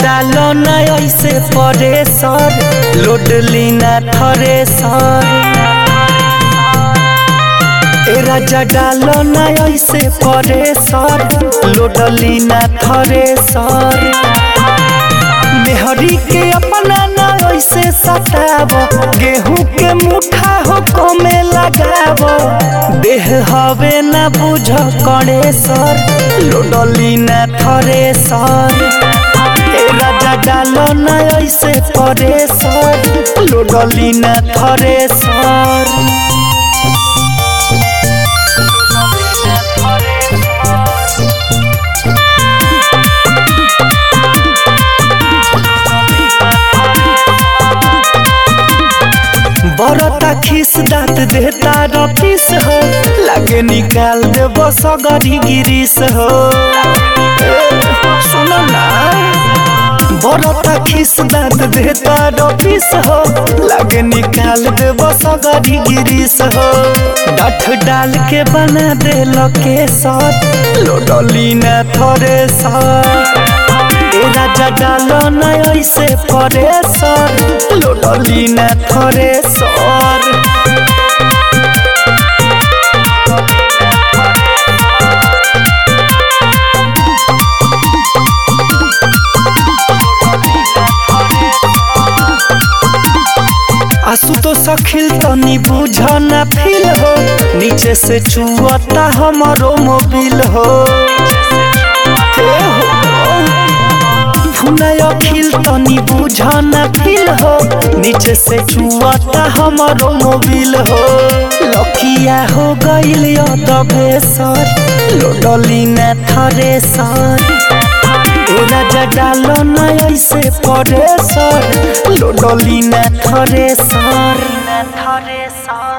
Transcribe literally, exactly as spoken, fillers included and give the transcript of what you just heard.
डालो ना ऐसे परे सर, लोड लीना थरे सर। ए राजा डालो ना ऐसे परे सर, लोड लीना थरे सर। मेहरी के अपना ना ऐसे सताव, गेहूं के मुठा हो कमे लगाव। देह हवे ना बुझ करे सर, लोड लीना थरे सर। ए राजा डालो ना ऐसे परे सर, लोड लीना थरे सर। बरता खिस दाँत देता रफिस हो, लागे निकाल देव सगरी गिरीस हो। सुनो ना बरता खिस दाँत देता रफिस हो, लागे निकाल देव सगरी गिरीस हो। डाठ डाल के बना दे लके सर, लोड लीना थरे सर। ए राजा डालो ना ऐसे परे सर, लोड लीना थरे सर। आंसू तो सखिल तनी बुझ ना फील हो, नीचे से चुअता हमारो मोबिल हो। अखिल तनी बुझ ना फील हो, नीचे से चुआता हमारो मोबिल हो। लखिया हो गइल दबे सर, लोड लीना थरे सर। ए राजा डालो ना ऐसे परे सर, लोड लीना थरे सर।